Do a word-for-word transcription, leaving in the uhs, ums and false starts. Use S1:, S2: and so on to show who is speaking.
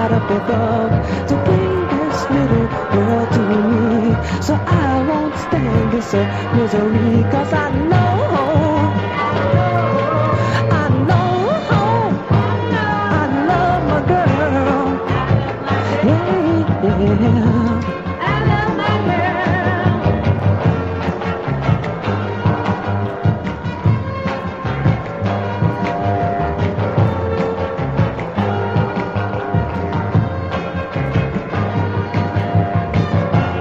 S1: God up above to bring this little world to me. So I won't stand this